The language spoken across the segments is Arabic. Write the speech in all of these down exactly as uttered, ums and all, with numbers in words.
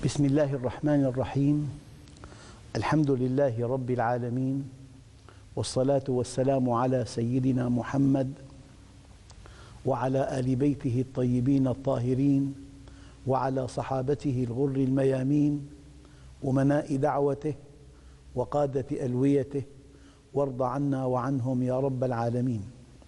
بسم الله الرحمن الرحيم. الحمد لله رب العالمين، والصلاة والسلام على سيدنا محمد وعلى آل بيته الطيبين الطاهرين وعلى صحابته الغر الميامين أمناء دعوته وقادة ألويته، وارض عنا وعنهم يا رب العالمين.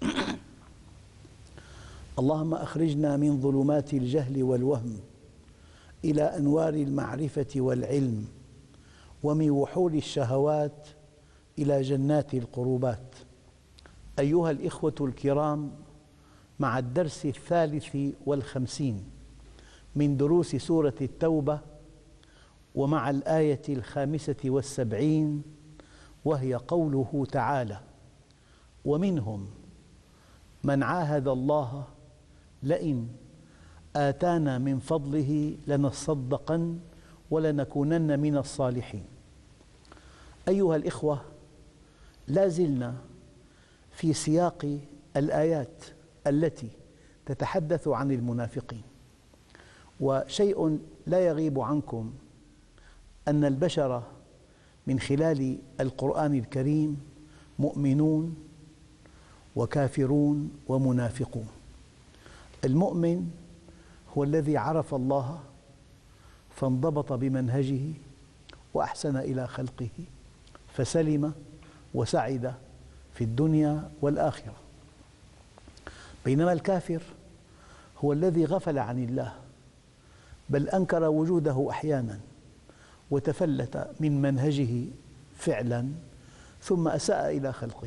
اللهم أخرجنا من ظلمات الجهل والوهم إلى أنوار المعرفة والعلم، ومن وحول الشهوات إلى جنات القربات. أيها الإخوة الكرام، مع الدرس الثالث والخمسين من دروس سورة التوبة، ومع الآية الخامسة والسبعين، وهي قوله تعالى: ومنهم من عاهد الله لئن آتانا من فضله لنصدقن ولنكونن من الصالحين. أيها الإخوة، لا زلنا في سياق الآيات التي تتحدث عن المنافقين، وشيء لا يغيب عنكم أن البشر من خلال القرآن الكريم مؤمنون وكافرون ومنافقون. المؤمن هو الذي عرف الله فانضبط بمنهجه وأحسن إلى خلقه فسلم وسعد في الدنيا والآخرة، بينما الكافر هو الذي غفل عن الله، بل أنكر وجوده أحيانا وتفلت من منهجه فعلا، ثم أساء إلى خلقه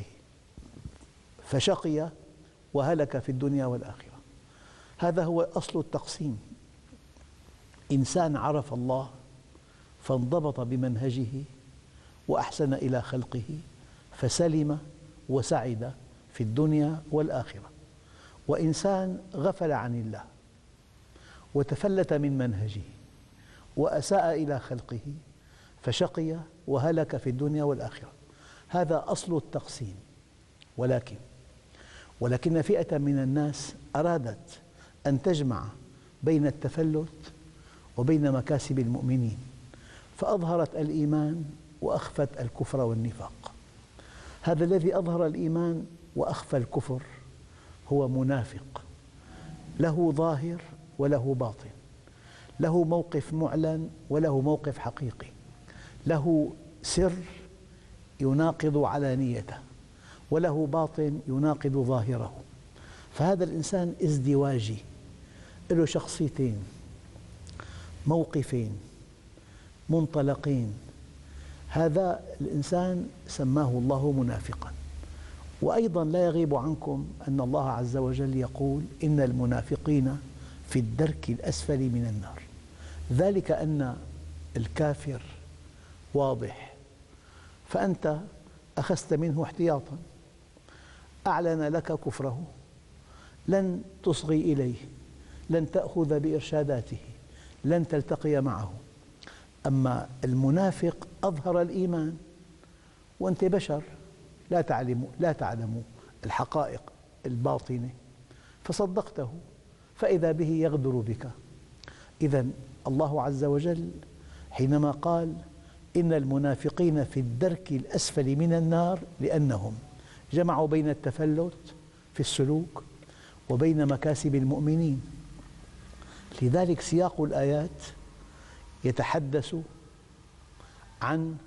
فشقي وهلك في الدنيا والآخرة. هذا هو أصل التقسيم: إنسان عرف الله فانضبط بمنهجه وأحسن إلى خلقه فسلم وسعد في الدنيا والآخرة، وإنسان غفل عن الله وتفلت من منهجه وأساء إلى خلقه فشقي وهلك في الدنيا والآخرة. هذا أصل التقسيم. ولكن ولكن فئة من الناس أرادت أن تجمع بين التفلت وبين مكاسب المؤمنين، فأظهرت الإيمان وأخفت الكفر والنفاق. هذا الذي أظهر الإيمان وأخفى الكفر هو منافق، له ظاهر وله باطن، له موقف معلن وله موقف حقيقي، له سر يناقض علانيته وله باطن يناقض ظاهره. فهذا الإنسان ازدواجي، له شخصيتين، موقفين، منطلقين. هذا الإنسان سماه الله منافقا. وأيضا لا يغيب عنكم أن الله عز وجل يقول: إن المنافقين في الدرك الأسفل من النار. ذلك أن الكافر واضح، فأنت أخذت منه احتياطا، أعلن لك كفره، لن تصغي إليه، لن تأخذ بإرشاداته، لن تلتقي معه. أما المنافق أظهر الإيمان وأنت بشر لا تعلم لا تعلم الحقائق الباطنة، فصدقته، فإذا به يغدر بك. إذن الله عز وجل حينما قال: إن المنافقين في الدرك الأسفل من النار، لأنهم جمعوا بين التفلت في السلوك وبين مكاسب المؤمنين. لذلك سياق الآيات يتحدث عن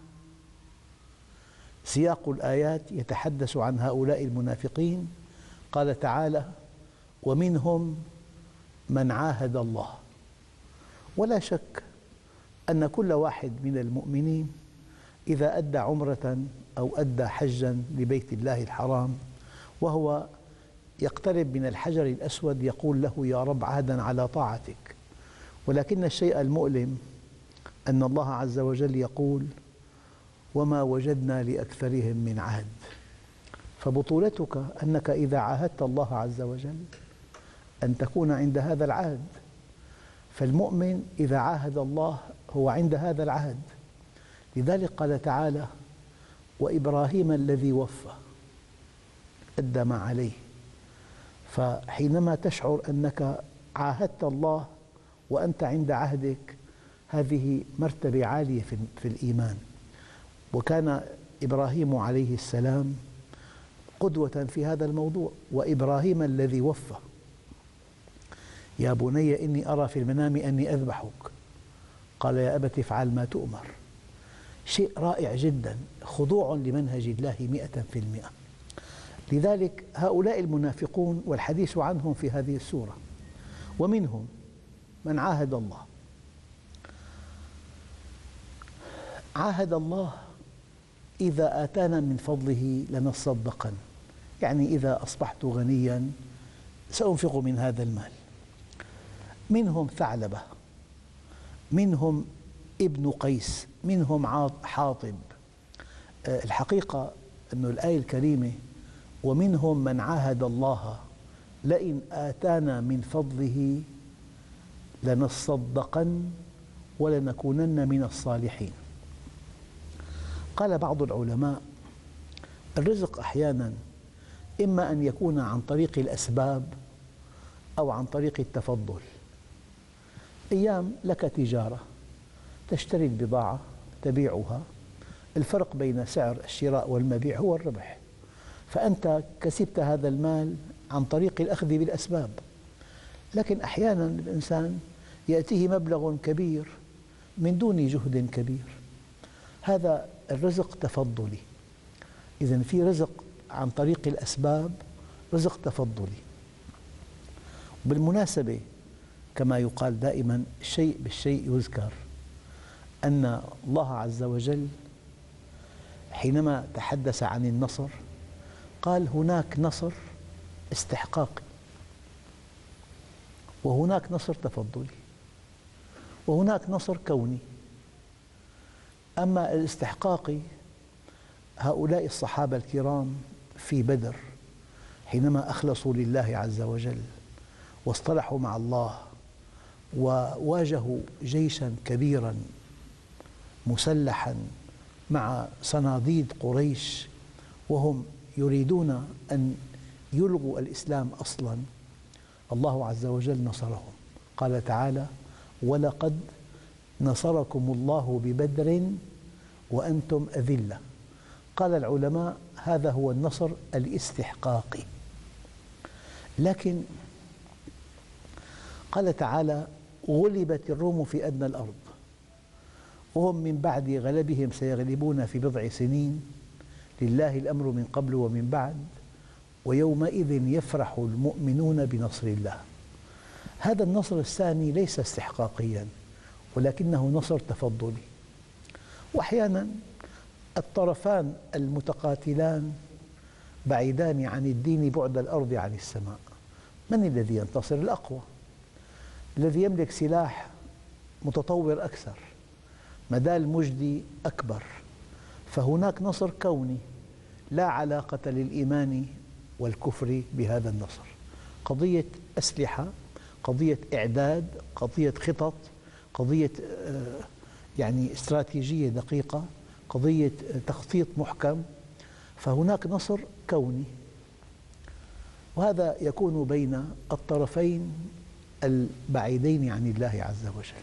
سياق الآيات يتحدث عن هؤلاء المنافقين. قال تعالى: ومنهم من عاهد الله. ولا شك أن كل واحد من المؤمنين إذا أدى عمرة أو أدى حجا لبيت الله الحرام وهو يقترب من الحجر الأسود يقول له: يا رب عهدا على طاعتك. ولكن الشيء المؤلم أن الله عز وجل يقول: وما وجدنا لأكثرهم من عهد. فبطولتك أنك إذا عاهدت الله عز وجل أن تكون عند هذا العهد. فالمؤمن إذا عاهد الله هو عند هذا العهد. لذلك قال تعالى: وإبراهيم الذي وفى أدى ما عليه. فحينما تشعر أنك عاهدت الله وأنت عند عهدك، هذه مرتبة عالية في الإيمان. وكان إبراهيم عليه السلام قدوة في هذا الموضوع، وإبراهيم الذي وفى. يا بني إني أرى في المنام أني أذبحك، قال يا أبت افعل ما تؤمر. شيء رائع جدا، خضوع لمنهج الله مئة في المئة. لذلك هؤلاء المنافقون والحديث عنهم في هذه السورة. ومنهم من عاهد الله. عاهد الله إذا آتانا من فضله لنصدقن، يعني إذا أصبحت غنياً سأنفق من هذا المال. منهم ثعلبة، منهم ابن قيس، منهم حاطب. الحقيقة أن الآية الكريمة ومنهم من عاهد الله لئن آتانا من فضله لنصدقن ولنكونن من الصالحين. قال بعض العلماء الرزق أحياناً إما أن يكون عن طريق الأسباب أو عن طريق التفضل. أيام لك تجارة تشتري البضاعة تبيعها، الفرق بين سعر الشراء والمبيع هو الربح، فأنت كسبت هذا المال عن طريق الأخذ بالأسباب. لكن أحياناً الإنسان يأتيه مبلغ كبير من دون جهد كبير، هذا الرزق تفضلي. إذن في رزق عن طريق الأسباب، رزق تفضلي. بالمناسبة كما يقال دائما الشيء بالشيء يذكر، أن الله عز وجل حينما تحدث عن النصر قال هناك نصر استحقاقي، وهناك نصر تفضلي، وهناك نصر كوني. أما الاستحقاقي هؤلاء الصحابة الكرام في بدر حينما أخلصوا لله عز وجل واصطلحوا مع الله وواجهوا جيشاً كبيراً مسلحاً مع صناديد قريش وهم يريدون أن يلغوا الإسلام أصلاً، الله عز وجل نصرهم. قال تعالى ولقد نصركم الله ببدر وأنتم أذلة. قال العلماء هذا هو النصر الاستحقاقي. لكن قال تعالى غلبت الروم في أدنى الأرض وهم من بعد غلبهم سيغلبون في بضع سنين، لله الأمر من قبل ومن بعد ويومئذ يفرح المؤمنون بنصر الله. هذا النصر الثاني ليس استحقاقياً ولكنه نصر تفضلي. وأحياناً الطرفان المتقاتلان بعيدان عن الدين بعد الأرض عن السماء، من الذي ينتصر؟ الأقوى، الذي يملك سلاح متطور أكثر، مدى المجد أكبر. فهناك نصر كوني لا علاقة للإيمان والكفر بهذا النصر، قضية أسلحة، قضية إعداد، قضية خطط، قضية يعني استراتيجية دقيقة، قضية تخطيط محكم. فهناك نصر كوني، وهذا يكون بين الطرفين البعيدين عن الله عز وجل.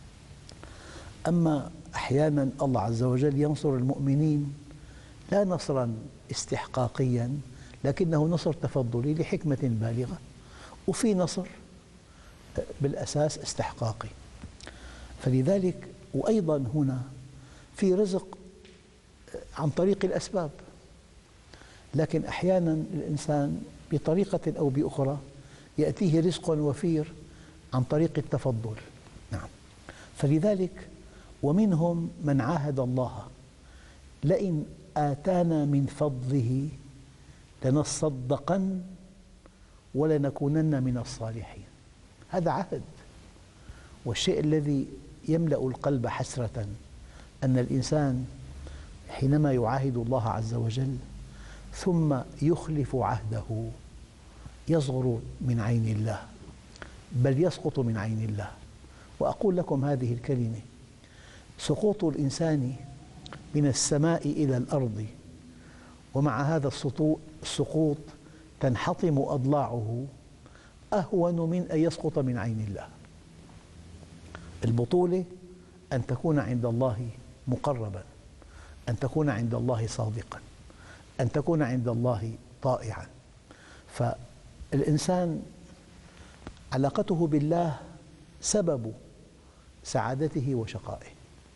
أما أحياناً الله عز وجل ينصر المؤمنين لا نصراً استحقاقياً لكنه نصر تفضلي لحكمة بالغة، وفي نصر بالأساس استحقاقي. فلذلك وأيضاً هنا في رزق عن طريق الأسباب، لكن أحياناً الإنسان بطريقة أو بأخرى يأتيه رزق وفير عن طريق التفضل. نعم. فلذلك ومنهم من عاهد الله لئن آتانا من فضله لنصدقن ولنكونن من الصالحين. هذا عهد، والشيء الذي يملأ القلب حسرة أن الإنسان حينما يعاهد الله عز وجل ثم يخلف عهده يصغر من عين الله، بل يسقط من عين الله. وأقول لكم هذه الكلمة: سقوط الإنسان من السماء إلى الأرض ومع هذا السقوط تنحطم أضلاعه أهون من أن يسقط من عين الله. البطولة أن تكون عند الله مقربا، أن تكون عند الله صادقا، أن تكون عند الله طائعا. فالإنسان علاقته بالله سبب سعادته وشقائه.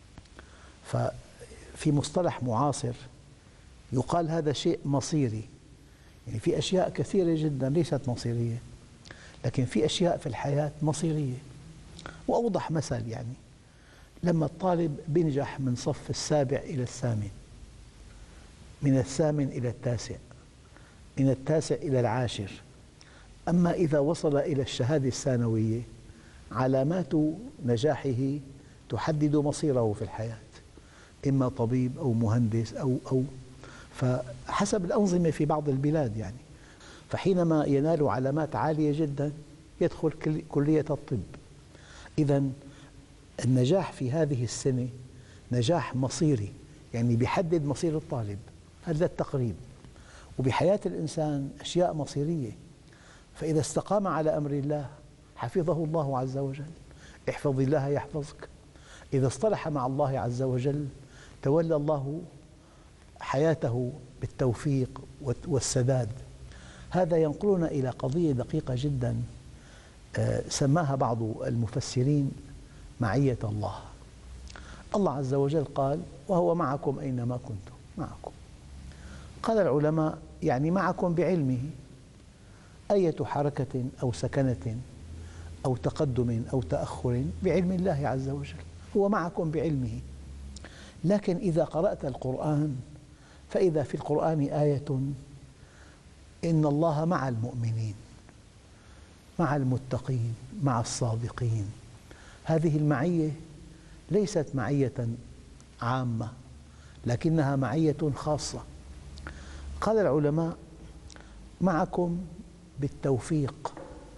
ففي مصطلح معاصر يقال هذا شيء مصيري، يعني في أشياء كثيرة جدا ليست مصيرية، لكن في أشياء في الحياة مصيرية. وأوضح مثل، يعني لما الطالب بينجح من صف السابع إلى الثامن، من الثامن إلى التاسع، من التاسع إلى العاشر، أما إذا وصل إلى الشهادة الثانوية علامات نجاحه تحدد مصيره في الحياة، إما طبيب أو مهندس أو أو فحسب الأنظمة في بعض البلاد يعني. فحينما ينال علامات عالية جدا يدخل كلية الطب. إذن النجاح في هذه السنة نجاح مصيري، يعني بيحدد مصير الطالب، هذا التقريب. وبحياة الإنسان أشياء مصيرية، فإذا استقام على أمر الله حفظه الله عز وجل. احفظ الله يحفظك. إذا اصطلح مع الله عز وجل تولى الله حياته بالتوفيق والسداد. هذا ينقلنا إلى قضية دقيقة جدا سماها بعض المفسرين معية الله. الله عز وجل قال: وهو معكم أينما كنتم. معكم، قال العلماء يعني معكم بعلمه، أية حركة أو سكنة أو تقدم أو تأخر بعلم الله عز وجل، هو معكم بعلمه. لكن إذا قرأت القرآن فإذا في القرآن آية إن الله مع المؤمنين، مع المتقين، مع الصادقين. هذه المعية ليست معية عامة، لكنها معية خاصة. قال العلماء: معكم بالتوفيق،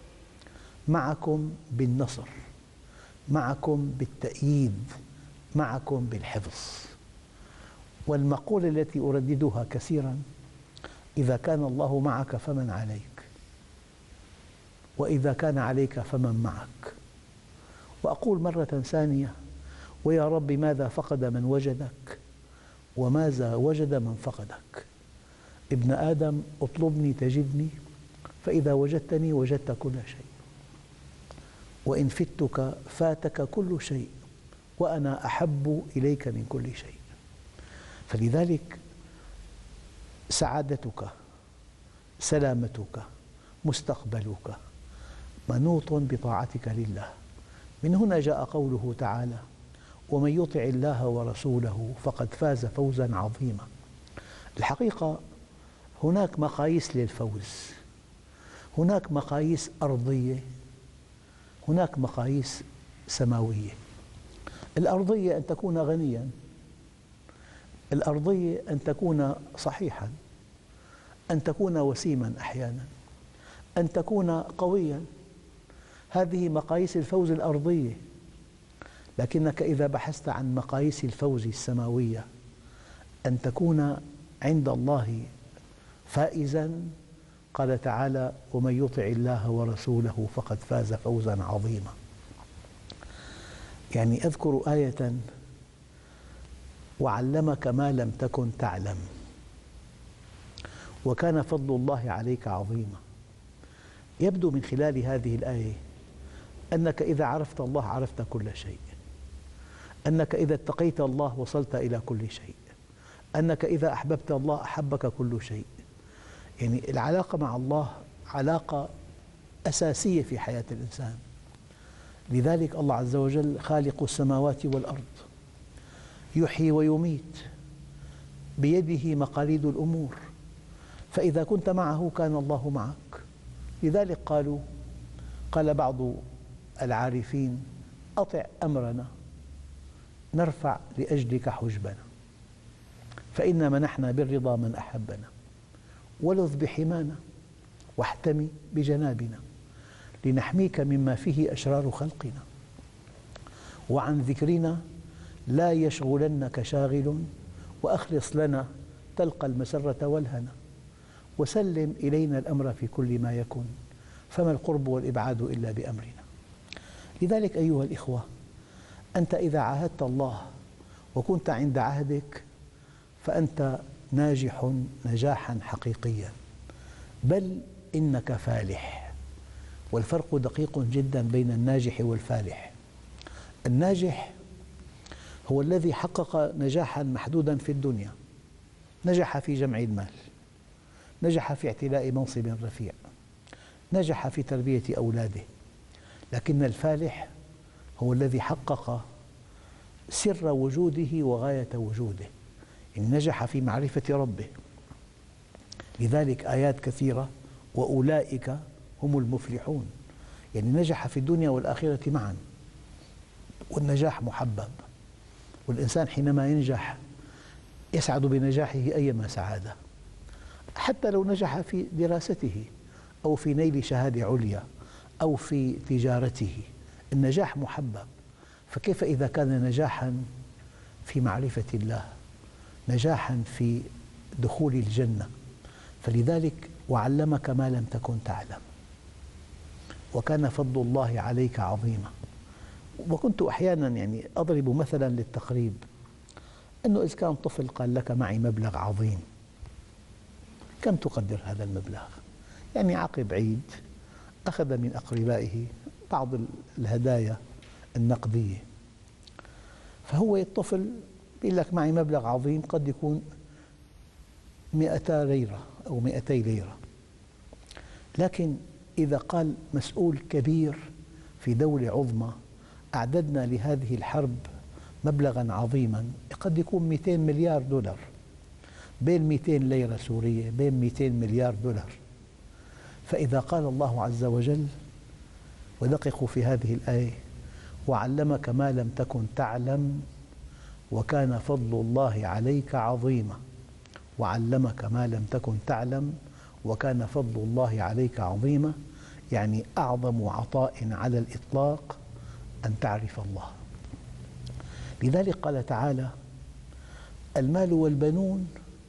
معكم بالنصر، معكم بالتأييد، معكم بالحفظ. والمقولة التي أرددها كثيرا: إذا كان الله معك فمن عليك، وإذا كان عليك فمن معك. وأقول مرة ثانية: ويا رب ماذا فقد من وجدك، وماذا وجد من فقدك. ابن آدم اطلبني تجدني، فإذا وجدتني وجدت كل شيء، وإن فتك فاتك كل شيء، وأنا أحب إليك من كل شيء. فلذلك سعادتك، سلامتك، مستقبلك منوط بطاعتك لله. من هنا جاء قوله تعالى: ومن يطع الله ورسوله فقد فاز فوزا عظيما. الحقيقة هناك مقاييس للفوز، هناك مقاييس أرضية، هناك مقاييس سماوية. الأرضية أن تكون غنياً، الأرضية أن تكون صحيحاً، أن تكون وسيماً أحياناً، أن تكون قوياً. هذه مقاييس الفوز الأرضية. لكنك إذا بحثت عن مقاييس الفوز السماوية، أن تكون عند الله فائزاً. قال تعالى: ومن يطع الله ورسوله فقد فاز فوزاً عظيما. يعني أذكر آية: وعلمك ما لم تكن تعلم، وكان فضل الله عليك عظيما. يبدو من خلال هذه الآية أنك إذا عرفت الله عرفت كل شيء، أنك إذا اتقيت الله وصلت إلى كل شيء، أنك إذا أحببت الله أحبك كل شيء. يعني العلاقة مع الله علاقة أساسية في حياة الإنسان. لذلك الله عز وجل خالق السماوات والأرض، يحيي ويميت، بيده مقاليد الأمور، فإذا كنت معه كان الله معك. لذلك قالوا قال بعض العارفين: أطع أمرنا نرفع لأجلك حجبنا، فإنا منحنا بالرضا من أحبنا، ولذ بحمانا واحتمي بجنابنا، لنحميك مما فيه أشرار خلقنا، وعن ذكرنا لا يشغلنك شاغل، وأخلص لنا تلقى المسرة والهنا، وسلم إلينا الأمر في كل ما يكون، فما القرب والإبعاد إلا بأمرنا. لذلك أيها الإخوة، أنت إذا عاهدت الله وكنت عند عهدك فأنت ناجح نجاحا حقيقيا، بل إنك فالح. والفرق دقيق جدا بين الناجح والفالح. الناجح هو الذي حقق نجاحا محدودا في الدنيا، نجح في جمع المال، نجح في اعتلاء منصب رفيع، نجح في تربية أولاده. لكن الفالح هو الذي حقق سر وجوده وغاية وجوده، إن نجح في معرفة ربه. لذلك آيات كثيرة وأولئك هم المفلحون، يعني نجح في الدنيا والآخرة معا. والنجاح محبب، والإنسان حينما ينجح يسعد بنجاحه أيما سعادة، حتى لو نجح في دراسته أو في نيل شهادة عليا أو في تجارته، النجاح محبب. فكيف إذا كان نجاحا في معرفة الله، نجاحا في دخول الجنة؟ فلذلك وعلمك ما لم تكن تعلم وكان فضل الله عليك عظيما. وكنت أحيانا يعني أضرب مثلا للتقريب، أنه إذا كان طفل قال لك معي مبلغ عظيم، كم تقدر هذا المبلغ؟ يعني عقب عيد أخذ من أقربائه بعض الهدايا النقدية، فهو الطفل يقول لك معي مبلغ عظيم، قد يكون مئتا ليرة أو مئتي ليرة. لكن إذا قال مسؤول كبير في دولة عظمى أعددنا لهذه الحرب مبلغا عظيما، قد يكون مئتين مليار دولار، بين مئتين ليرة سورية بين مئتين مليار دولار. فإذا قال الله عز وجل، ودققوا في هذه الآية، وعلمك ما لم تكن تعلم وكان فضل الله عليك عظيما، وعلمك ما لم تكن تعلم وكان فضل الله عليك عظيما، يعني أعظم عطاء على الإطلاق أن تعرف الله. لذلك قال تعالى: المال والبنون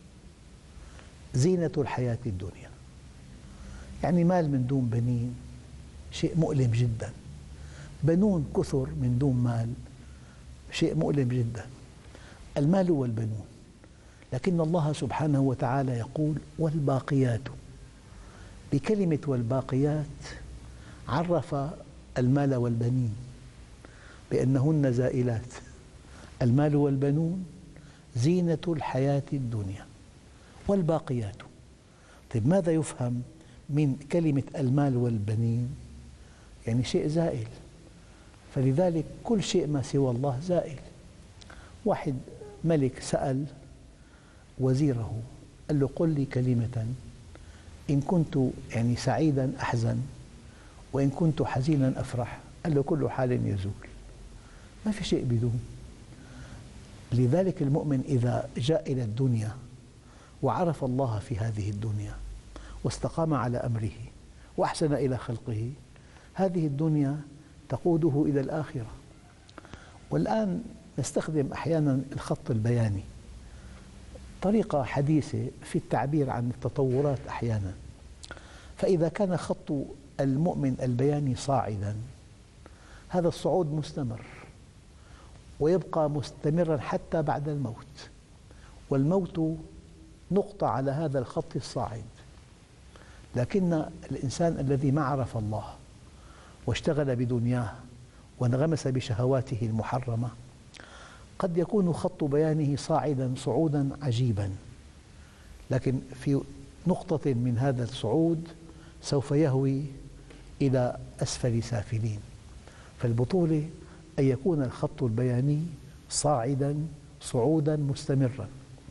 زينة الحياة الدنيا. يعني مال من دون بنين شيء مؤلم جدا، بنون كثر من دون مال شيء مؤلم جدا. المال والبنون، لكن الله سبحانه وتعالى يقول: والباقيات. بكلمة والباقيات عرف المال والبنين بأنهن زائلات. المال والبنون زينة الحياة الدنيا، والباقيات. طيب ماذا يفهم من كلمة المال والبنين؟ يعني شيء زائل، فلذلك كل شيء ما سوى الله زائل. واحد ملك سأل وزيره، قال له: قل لي كلمة إن كنت يعني سعيدا أحزن وإن كنت حزينا أفرح. قال له: كل حال يزول، ما في شيء بدون. لذلك المؤمن إذا جاء إلى الدنيا وعرف الله في هذه الدنيا واستقام على أمره وأحسن إلى خلقه، هذه الدنيا تقوده إلى الآخرة. والآن نستخدم أحيانا الخط البياني، طريقة حديثة في التعبير عن التطورات أحيانا. فإذا كان خط المؤمن البياني صاعدا، هذا الصعود مستمر ويبقى مستمرا حتى بعد الموت، والموت نقطة على هذا الخط الصاعد. لكن الإنسان الذي ما عرف الله واشتغل بدنياه وانغمس بشهواته المحرمة، قد يكون خط بيانه صاعدا صعودا عجيبا، لكن في نقطة من هذا الصعود سوف يهوي إلى أسفل سافلين. فالبطولة أن يكون الخط البياني صاعدا صعودا مستمرا.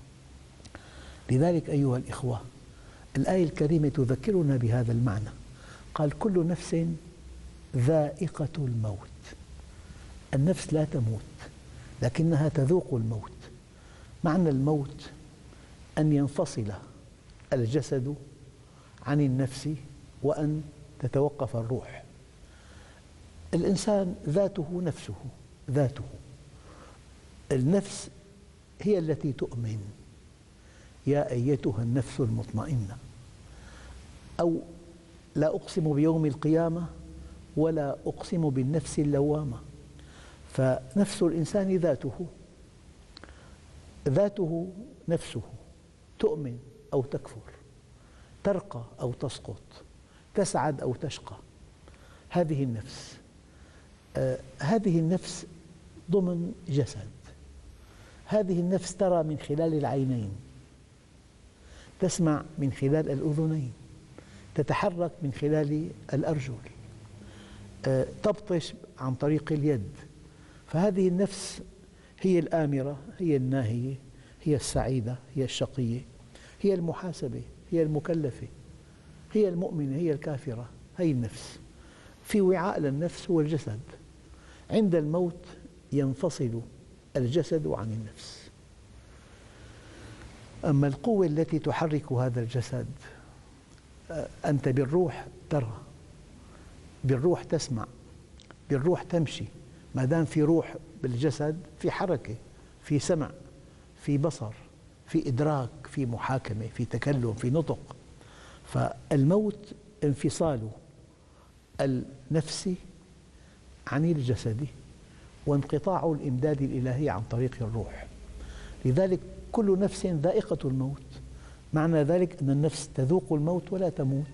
لذلك أيها الإخوة، الآية الكريمة تذكرنا بهذا المعنى. قال: كل نفس ذائقة الموت. النفس لا تموت لكنها تذوق الموت. معنى الموت أن ينفصل الجسد عن النفس وأن تتوقف الروح. الإنسان ذاته نفسه، ذاته النفس هي التي تؤمن: يا أيتها النفس المطمئنة، أو لا أقسم بيوم القيامة ولا أقسم بالنفس اللوامة. فنفس الإنسان ذاته ذاته نفسه تؤمن أو تكفر، ترقى أو تسقط، تسعد أو تشقى. هذه النفس آه هذه النفس ضمن جسد. هذه النفس ترى من خلال العينين، تسمع من خلال الأذنين، تتحرك من خلال الأرجل، آه تبطش عن طريق اليد. فهذه النفس هي الآمرة، هي الناهية، هي السعيدة، هي الشقية، هي المحاسبة، هي المكلفة، هي المؤمنة، هي الكافرة. هي النفس. في وعاء للنفس هو الجسد. عند الموت ينفصل الجسد عن النفس. أما القوة التي تحرك هذا الجسد، أنت بالروح ترى، بالروح تسمع، بالروح تمشي. ما دام في روح بالجسد في حركة، في سمع، في بصر، في إدراك، في محاكمة، في تكلم، في نطق. فالموت انفصال النفس عن الجسد وانقطاع الإمداد الإلهي عن طريق الروح. لذلك كل نفس ذائقة الموت. معنى ذلك أن النفس تذوق الموت ولا تموت.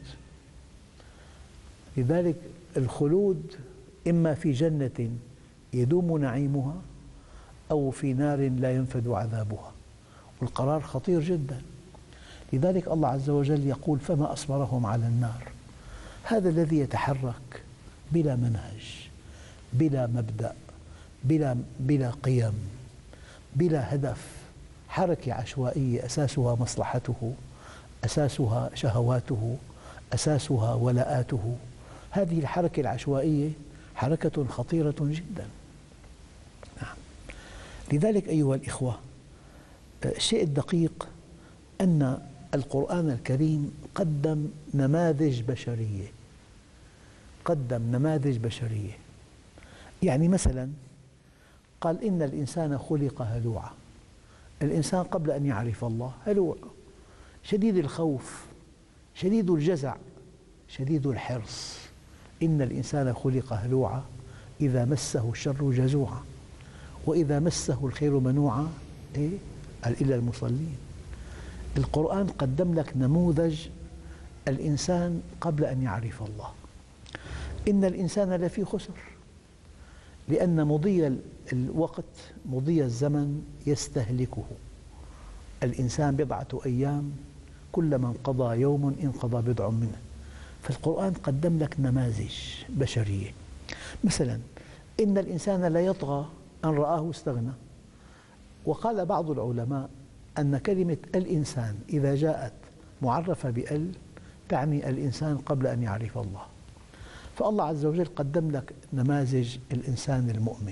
لذلك الخلود إما في جنة يدوم نعيمها أو في نار لا ينفد عذابها، والقرار خطير جدا. لذلك الله عز وجل يقول: فما أصبرهم على النار. هذا الذي يتحرك بلا منهج، بلا مبدأ، بلا, بلا قيم، بلا هدف، حركة عشوائية أساسها مصلحته، أساسها شهواته، أساسها ولاءاته. هذه الحركة العشوائية حركة خطيرة جدا. نعم. لذلك أيها الإخوة، الشيء الدقيق أن القرآن الكريم قدم نماذج بشرية، قدم نماذج بشرية. يعني مثلا قال: إن الإنسان خلق هلوعا. الإنسان قبل أن يعرف الله هلوع، شديد الخوف، شديد الجزع، شديد الحرص. إن الإنسان خلق هلوعا إذا مسه الشر جزوعا وإذا مسه الخير منوعا. إيه؟ قال: إلا المصلين. القرآن قدم لك نموذج الإنسان قبل أن يعرف الله. إن الإنسان لفي خسر، لأن مضي الوقت، مضي الزمن يستهلكه. الإنسان بضعة أيام، كلما انقضى يوم انقضى بضع منه. فالقرآن قدم لك نماذج بشرية. مثلا: إن الإنسان لا يطغى أن رآه استغنى. وقال بعض العلماء أن كلمة الإنسان إذا جاءت معرفة بأل تعني الإنسان قبل أن يعرف الله. فالله عز وجل قدم لك نماذج الإنسان المؤمن،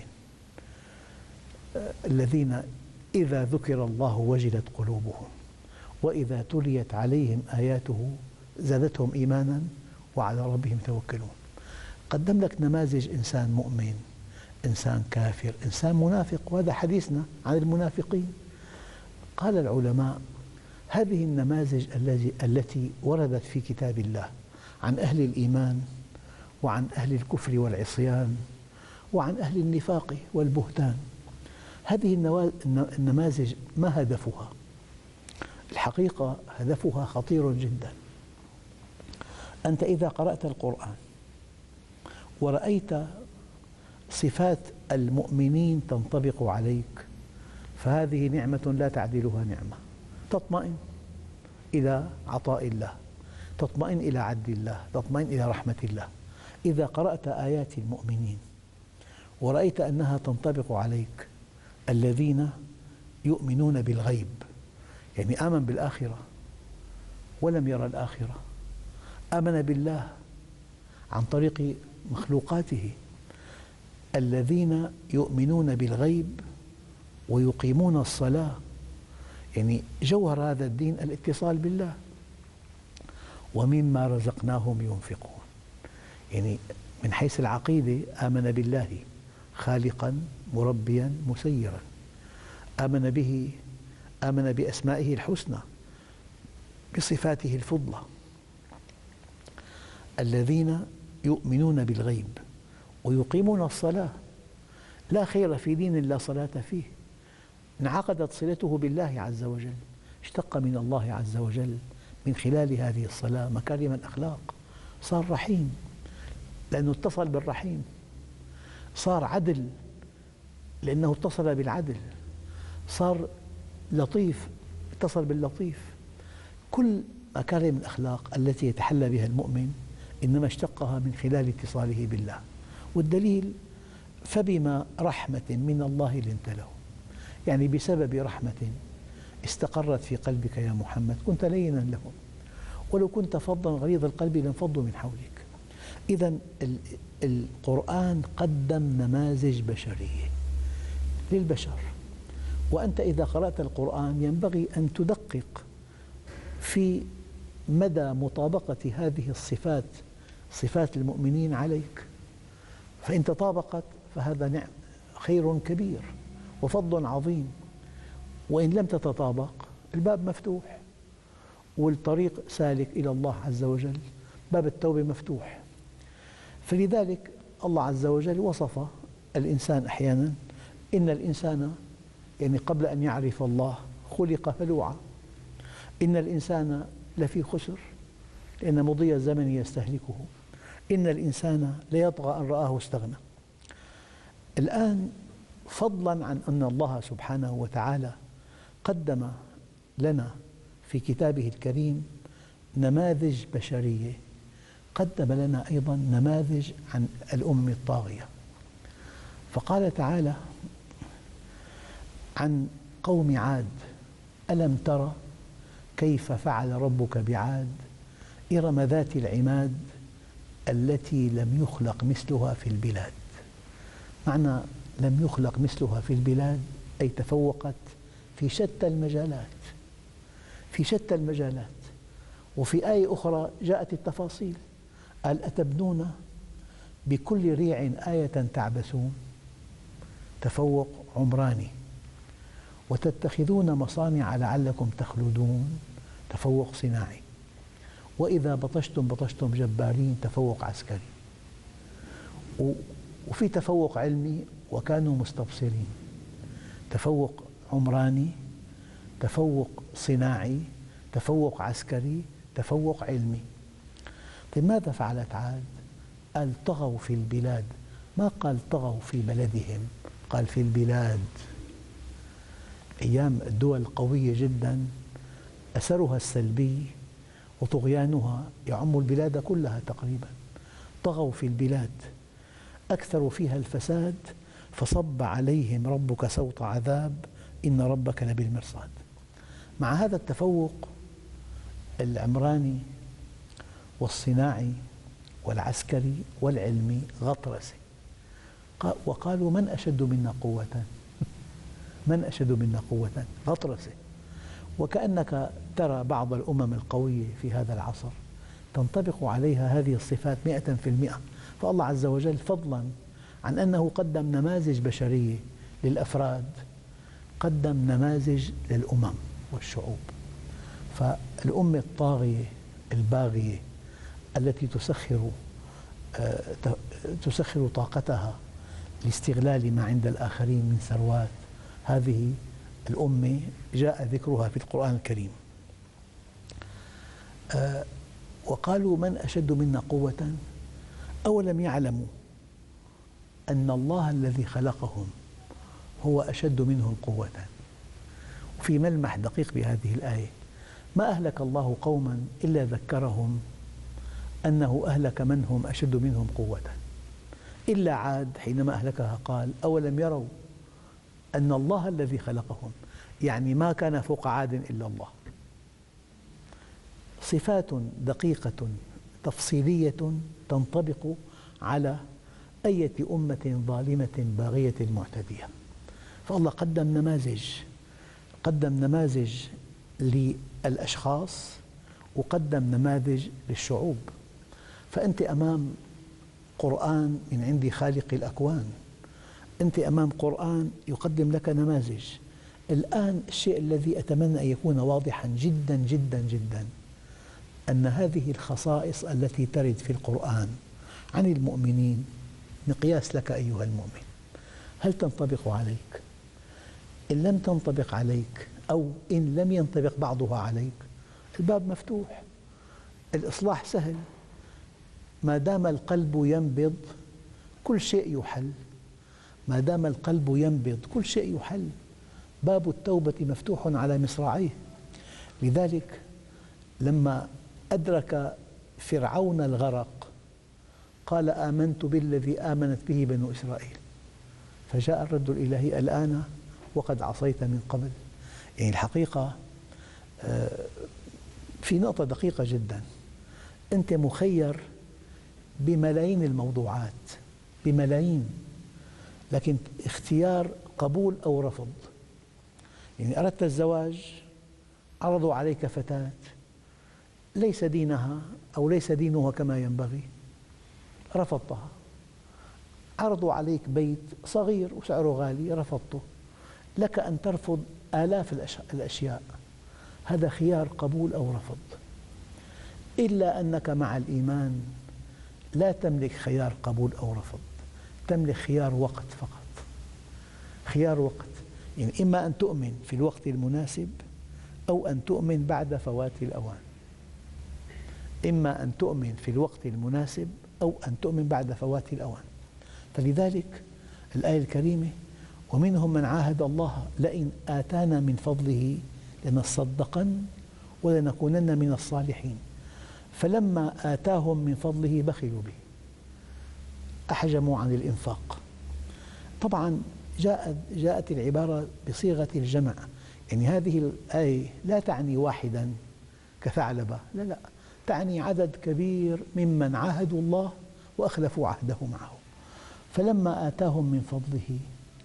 الذين إذا ذكر الله وجلت قلوبهم وإذا تليت عليهم آياته زادتهم إيمانا وعلى ربهم يتوكلون. قدم لك نماذج إنسان مؤمن، إنسان كافر، إنسان منافق. وهذا حديثنا عن المنافقين. قال العلماء: هذه النماذج التي وردت في كتاب الله عن أهل الإيمان وعن أهل الكفر والعصيان وعن أهل النفاق والبهتان، هذه النماذج ما هدفها؟ الحقيقة هدفها خطير جدا. أنت إذا قرأت القرآن ورأيت صفات المؤمنين تنطبق عليك، فهذه نعمة لا تعدلها نعمة. تطمئن إلى عطاء الله، تطمئن إلى عدل الله، تطمئن إلى رحمة الله. إذا قرأت آيات المؤمنين ورأيت أنها تنطبق عليك، الذين يؤمنون بالغيب، يعني آمن بالآخرة ولم يرى الآخرة، آمن بالله عن طريق مخلوقاته. الذين يؤمنون بالغيب ويقيمون الصلاة، يعني جوهر هذا الدين الاتصال بالله. ومما رزقناهم ينفقون، يعني من حيث العقيدة آمن بالله خالقا مربيا مسيرا، آمن به، آمن بأسمائه الحسنى، بصفاته الفضلى. الذين يؤمنون بالغيب ويقيمون الصلاة، لا خير في دين لا صلاة فيه. انعقدت صلته بالله عز وجل، اشتق من الله عز وجل من خلال هذه الصلاة مكارم الأخلاق، صار رحيم لأنه اتصل بالرحيم، صار عدل لأنه اتصل بالعدل، صار لطيف اتصل باللطيف. كل مكارم الأخلاق التي يتحلى بها المؤمن إنما اشتقها من خلال اتصاله بالله. والدليل فبما رحمة من الله لنت له، يعني بسبب رحمة استقرت في قلبك يا محمد كنت لينا لهم، ولو كنت فظا غليظ القلب لانفضوا من حولك. إذا القرآن قدم نماذج بشرية للبشر، وأنت إذا قرأت القرآن ينبغي أن تدقق في مدى مطابقة هذه الصفات، صفات المؤمنين عليك، فإن تطابقت فهذا نعم خير كبير وفضل عظيم، وإن لم تتطابق الباب مفتوح والطريق سالك إلى الله عز وجل، باب التوبة مفتوح. فلذلك الله عز وجل وصف الإنسان أحيانا، إن الإنسان يعني قبل أن يعرف الله خلق هلوعا، إن الإنسان لفي خسر لأن مضي الزمن يستهلكه، إن الإنسان ليطغى أن رآه استغنى. الآن فضلا عن أن الله سبحانه وتعالى قدم لنا في كتابه الكريم نماذج بشرية، قدم لنا أيضا نماذج عن الأمم الطاغية. فقال تعالى عن قوم عاد: ألم تر كيف فعل ربك بعاد إرم ذات العماد التي لم يخلق مثلها في البلاد. معنى لم يخلق مثلها في البلاد أي تفوقت في شتى المجالات، في شتى المجالات. وفي آية أخرى جاءت التفاصيل، قال: أتبنون بكل ريع آية تعبثون، تفوق عمراني، وتتخذون مصانع لعلكم تخلدون، تفوق صناعي، وإذا بطشتم بطشتم جبارين، تفوق عسكري. وفي تفوق علمي، وكانوا مستبصرين، تفوق عمراني، تفوق صناعي، تفوق عسكري، تفوق علمي. طيب ماذا فعلت عاد؟ قال: طغوا في البلاد، ما قال طغوا في بلدهم، قال في البلاد. أيام الدول القوية جدا أثرها السلبي وطغيانها يعم البلاد كلها تقريبا. طغوا في البلاد، أكثروا فيها الفساد، فصب عليهم ربك سوط عذاب إن ربك لبالمرصاد. مع هذا التفوق العمراني والصناعي والعسكري والعلمي غطرسة، وقالوا: من أشد منا قوة؟ من أشد منا قوة؟ غطرسة. وكأنك ترى بعض الأمم القوية في هذا العصر تنطبق عليها هذه الصفات مئة في المئة. فالله عز وجل فضلا عن أنه قدم نماذج بشرية للأفراد، قدم نماذج للأمم والشعوب. فالأمة الطاغية الباغية التي تسخر تسخر طاقتها لاستغلال ما عند الآخرين من ثروات، هذه الأمة جاء ذكرها في القرآن الكريم. وقالوا: من أشد منا قوة؟ أولم يعلموا أن الله الذي خلقهم هو أشد منهم قوة. وفي ملمح دقيق بهذه الآية: ما أهلك الله قوما إلا ذكرهم أنه أهلك من هم أشد منهم قوة. إلا عاد حينما أهلكها قال: أولم يروا أن الله الذي خلقهم، يعني ما كان فوق عاد إلا الله. صفات دقيقة تفصيلية تنطبق على أية أمة ظالمة باغية معتدية. فالله قدم نماذج، قدم نماذج للأشخاص وقدم نماذج للشعوب. فأنت أمام قرآن من عند خالق الأكوان، أنت أمام قرآن يقدم لك نماذج. الآن الشيء الذي أتمنى أن يكون واضحا جدا جدا جدا أن هذه الخصائص التي ترد في القرآن عن المؤمنين مقياس لك أيها المؤمن. هل تنطبق عليك؟ إن لم تنطبق عليك أو إن لم ينطبق بعضها عليك الباب مفتوح، الإصلاح سهل، ما دام القلب ينبض كل شيء يحل، ما دام القلب ينبض كل شيء يحل، باب التوبة مفتوح على مصراعيه. لذلك لما أدرك فرعون الغرق قال آمنت بالذي آمنت به بنو إسرائيل، فجاء الرد الإلهي الآن وقد عصيت من قبل. يعني الحقيقة في نقطة دقيقة جدا، أنت مخير بملايين الموضوعات، بملايين، لكن اختيار قبول أو رفض. يعني أردت الزواج، عرضوا عليك فتاة ليس دينها أو ليس دينها كما ينبغي، رفضتها. عرضوا عليك بيت صغير وسعره غالي، رفضته. لك أن ترفض آلاف الأشياء، هذا خيار قبول أو رفض. إلا أنك مع الإيمان لا تملك خيار قبول أو رفض، تملك خيار وقت فقط، خيار وقت. يعني إما أن تؤمن في الوقت المناسب أو أن تؤمن بعد فوات الأوان، إما أن تؤمن في الوقت المناسب أو أن تؤمن بعد فوات الأوان. فلذلك الآية الكريمة ومنهم من عاهد الله لئن آتانا من فضله لنصدقن ولنكونن من الصالحين، فلما آتاهم من فضله بخلوا به، أحجموا عن الإنفاق. طبعا جاءت, جاءت العبارة بصيغة الجمع، يعني هذه الآية لا تعني واحدا كثعلبة، لا لا، تعني عدد كبير ممن عاهدوا الله وأخلفوا عهده معه. فلما آتاهم من فضله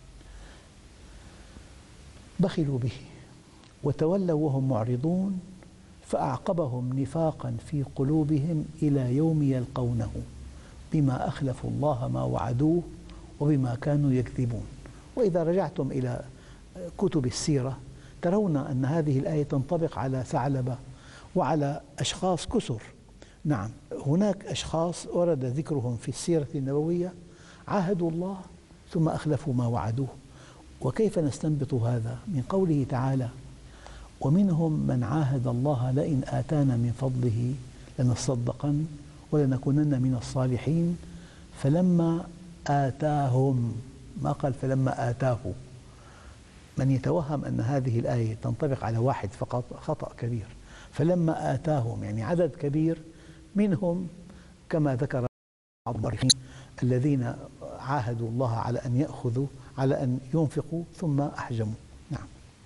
بخلوا به وتولوا وهم معرضون فأعقبهم نفاقا في قلوبهم إلى يوم يلقونه بما أخلفوا الله ما وعدوه وبما كانوا يكذبون. وإذا رجعتم إلى كتب السيرة ترون أن هذه الآية تنطبق على ثعلبة وعلى أشخاص كثر. نعم، هناك أشخاص ورد ذكرهم في السيرة النبوية عاهدوا الله ثم أخلفوا ما وعدوه. وكيف نستنبط هذا؟ من قوله تعالى ومنهم من عاهد الله لئن آتانا من فضله لنصدقن ولنكونن من الصالحين فلما آتاهم، ما قال فلما آتاه. من يتوهم أن هذه الآية تنطبق على واحد فقط خطأ كبير. فلما آتاهم يعني عدد كبير منهم، كما ذكر بعض المؤرخين الذين عاهدوا الله على أن يأخذوا على أن ينفقوا ثم أحجموا. نعم،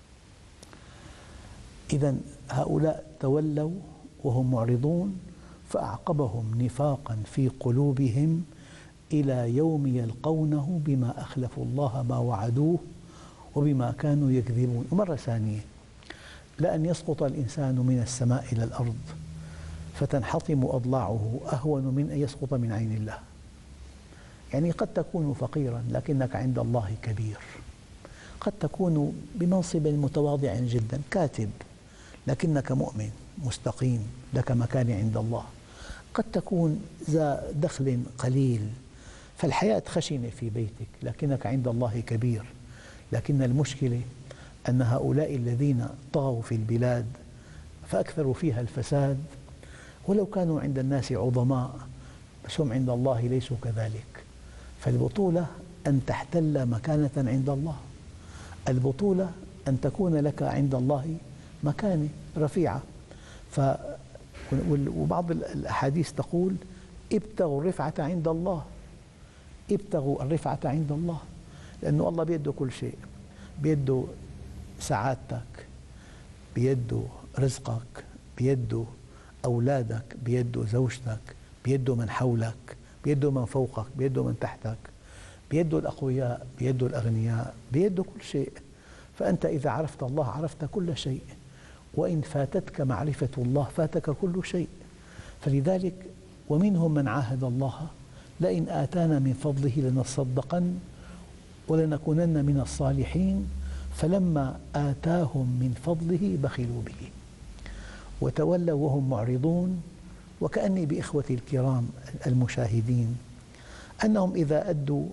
إذن هؤلاء تولوا وهم معرضون فأعقبهم نفاقا في قلوبهم إلى يوم يلقونه بما أخلفوا الله ما وعدوه وبما كانوا يكذبون. ومرة ثانية، لأن يسقط الإنسان من السماء إلى الأرض فتنحطم أضلاعه أهون من أن يسقط من عين الله. يعني قد تكون فقيرا لكنك عند الله كبير، قد تكون بمنصب متواضع جدا كاتب لكنك مؤمن مستقيم لك مكان عند الله، قد تكون ذا دخل قليل فالحياة خشنة في بيتك لكنك عند الله كبير. لكن المشكلة أن هؤلاء الذين طغوا في البلاد فأكثروا فيها الفساد ولو كانوا عند الناس عظماء بس هم عند الله ليسوا كذلك. فالبطولة أن تحتل مكانة عند الله، البطولة أن تكون لك عند الله مكانة رفيعة. ف وبعض الأحاديث تقول ابتغوا الرفعة عند الله، ابتغوا الرفعة عند الله، لأنه الله بيده كل شيء، بيده سعادتك، بيده رزقك، بيده أولادك، بيده زوجتك، بيده من حولك، بيده من فوقك، بيده من تحتك، بيده الأقوياء، بيده الأغنياء، بيده كل شيء. فأنت إذا عرفت الله عرفت كل شيء، وإن فاتتك معرفة الله فاتك كل شيء. فلذلك ومنهم من عاهد الله لئن آتانا من فضله لنصدقن ولنكونن من الصالحين فلما آتاهم من فضله بخلوا به وتولوا وهم معرضون. وكأني بإخوتي الكرام المشاهدين أنهم إذا أدوا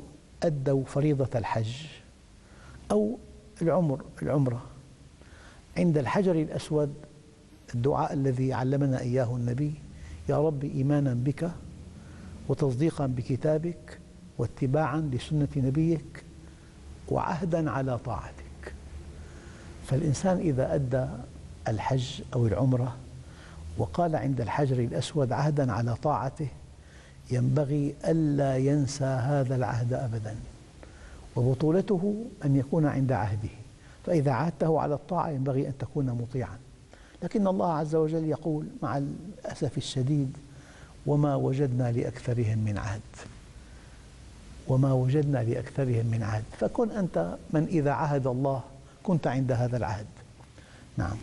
أدوا فريضة الحج أو العمر العمرة عند الحجر الأسود الدعاء الذي علمنا إياه النبي: يا رب إيمانا بك وتصديقا بكتابك واتباعا لسنة نبيك وعهدا على طاعتك. فالإنسان إذا أدى الحج أو العمرة وقال عند الحجر الأسود عهدا على طاعته، ينبغي ألا ينسى هذا العهد أبدا، وبطولته أن يكون عند عهده، فإذا عاهدته على الطاعة ينبغي أن تكون مطيعا. لكن الله عز وجل يقول مع الأسف الشديد: وما وجدنا لأكثرهم من عهد، وما وجدنا لأكثرهم من عهد. فكن أنت من إذا عهد الله كنت عند هذا العهد. نعم.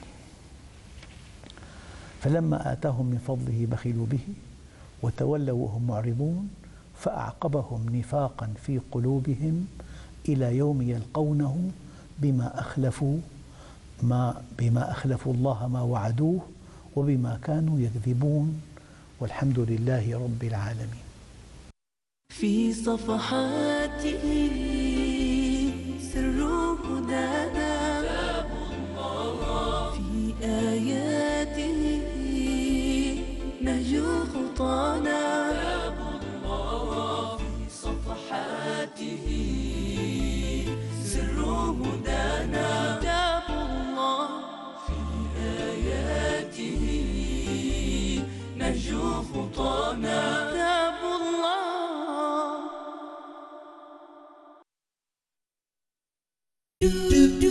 فلما آتاهم من فضله بخلوا به وتولوا وهم معرضون فأعقبهم نفاقا في قلوبهم إلى يوم يلقونه بما أخلفوا ما بما أخلفوا الله ما وعدوه وبما كانوا يكذبون، والحمد لله رب العالمين. في صفحاته سر هدانا، في آياته نهج خطانا، في صفحاته سر هدانا، كتاب الله في آياته نهج خطانا، كتاب الله.